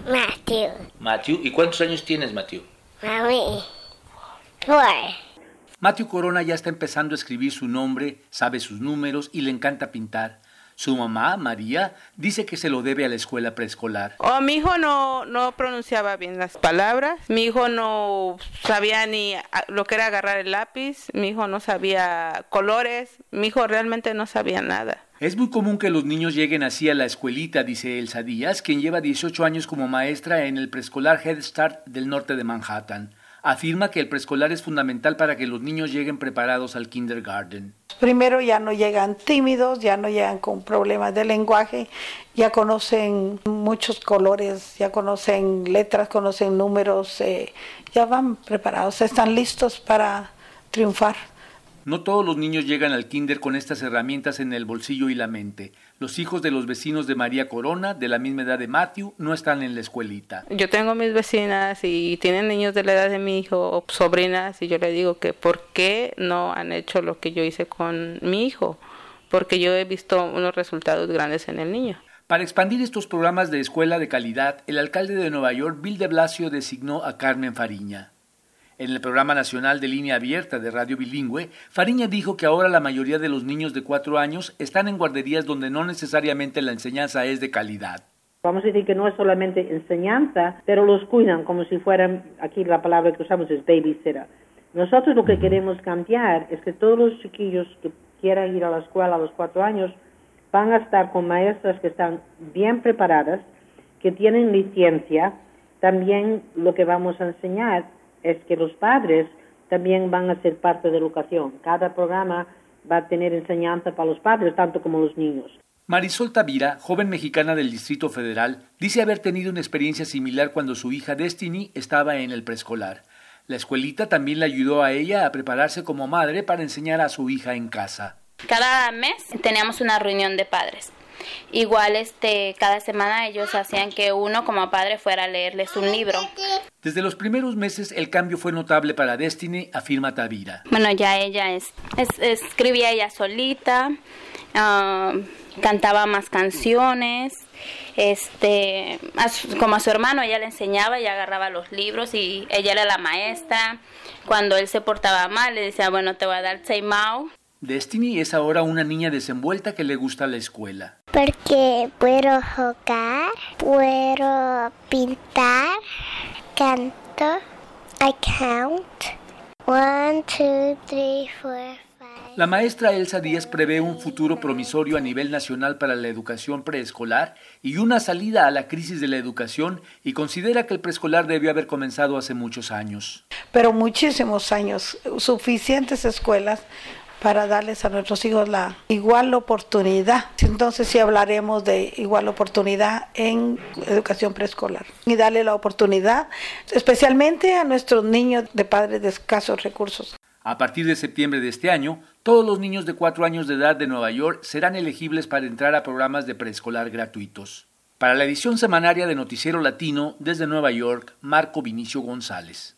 Matthew. Matthew, ¿y cuántos años tienes, Matthew? Mami. 4. Matthew Corona ya está empezando a escribir su nombre, sabe sus números y le encanta pintar. Su mamá, María, dice que se lo debe a la escuela preescolar. Mi hijo no pronunciaba bien las palabras, mi hijo no sabía ni lo que era agarrar el lápiz, mi hijo no sabía colores, mi hijo realmente no sabía nada. Es muy común que los niños lleguen así a la escuelita, dice Elsa Díaz, quien lleva 18 años como maestra en el preescolar Head Start del norte de Manhattan. Afirma que el preescolar es fundamental para que los niños lleguen preparados al kindergarten. Primero ya no llegan tímidos, ya no llegan con problemas de lenguaje, ya conocen muchos colores, ya conocen letras, conocen números, ya van preparados, están listos para triunfar. No todos los niños llegan al kinder con estas herramientas en el bolsillo y la mente. Los hijos de los vecinos de María Corona, de la misma edad de Matthew, no están en la escuelita. Yo tengo mis vecinas y tienen niños de la edad de mi hijo o sobrinas y yo le digo que ¿por qué no han hecho lo que yo hice con mi hijo? Porque yo he visto unos resultados grandes en el niño. Para expandir estos programas de escuela de calidad, el alcalde de Nueva York, Bill de Blasio, designó a Carmen Fariña. En el programa nacional de línea abierta de Radio Bilingüe, Fariña dijo que ahora la mayoría de los niños de 4 años están en guarderías donde no necesariamente la enseñanza es de calidad. Vamos a decir que no es solamente enseñanza, pero los cuidan como si fueran, aquí la palabra que usamos es babysitter. Nosotros lo que queremos cambiar es que todos los chiquillos que quieran ir a la escuela a los 4 años van a estar con maestras que están bien preparadas, que tienen licencia. También lo que vamos a enseñar es que los padres también van a ser parte de la educación. Cada programa va a tener enseñanza para los padres, tanto como los niños. Marisol Tavira, joven mexicana del Distrito Federal, dice haber tenido una experiencia similar cuando su hija Destiny estaba en el preescolar. La escuelita también le ayudó a ella a prepararse como madre para enseñar a su hija en casa. Cada mes teníamos una reunión de padres. Igual cada semana ellos hacían que uno como padre fuera a leerles un libro. Desde los primeros meses el cambio fue notable para Destiny, afirma Tavira. Bueno, ya ella escribía ella solita, cantaba más canciones, como a su hermano ella le enseñaba y agarraba los libros y ella era la maestra. Cuando él se portaba mal le decía, bueno, te voy a dar time out. Destiny es ahora una niña desenvuelta que le gusta la escuela. Porque puedo jugar, puedo pintar, canto, I count. 1, 2, 3, 4, 5. La maestra Elsa Díaz prevé un futuro promisorio a nivel nacional para la educación preescolar y una salida a la crisis de la educación y considera que el preescolar debió haber comenzado hace muchos años. Pero muchísimos años, suficientes escuelas para darles a nuestros hijos la igual oportunidad. Entonces sí hablaremos de igual oportunidad en educación preescolar. Y darle la oportunidad especialmente a nuestros niños de padres de escasos recursos. A partir de septiembre de este año, todos los niños de 4 años de edad de Nueva York serán elegibles para entrar a programas de preescolar gratuitos. Para la edición semanaria de Noticiero Latino, desde Nueva York, Marco Vinicio González.